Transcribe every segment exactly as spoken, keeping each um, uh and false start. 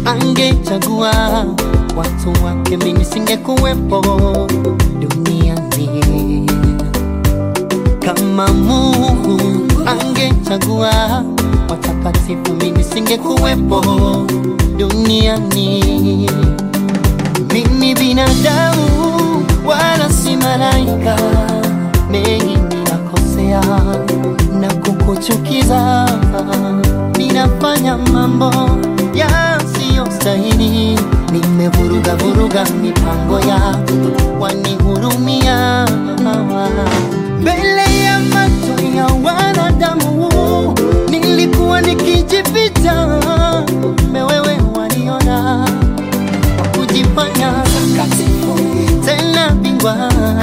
angechagua watu wake, mimi nisingekuwepo duniani. Kama Mungu angechagua watakatifu, mimi nisingekuwepo duniani. Mimi binadamu wala si malaika, mengi ninakosea na kukuchukiza, ninafanya mambo yasiyostahili, nimevuruga vuruga mipango yako, wanihurumia. Mbele ya macho ya wanadamu nilikuwa nikijificha, wewe waniona kujifanya takatifu tena bingwa,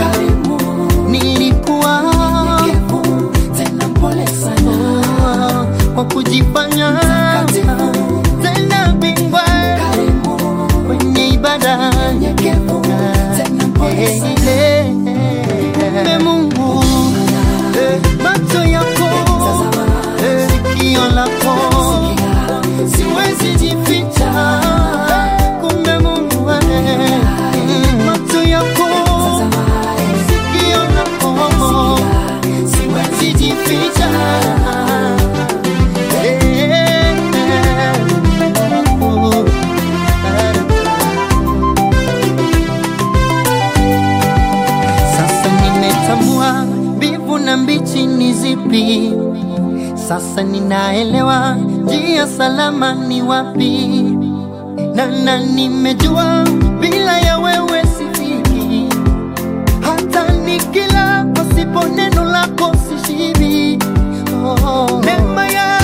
nilikuwa tena pole sana kwa kujifanya takatifu tena bingwa kwenye ibada nyekevu tena pole sana. Kumbe Mungu macho yako sikio lako siwezi jificha. Kumbe Mungu macho yako sikio lako siwezi jificha. Sasa nimetambua mbivu na mbichi ni zipi, sasa ninaelewa njia salama ni wapi, na na nimejua bila ya wewe sifiki, hata nikila pasipo neno lako sishibi. Oh, neema ya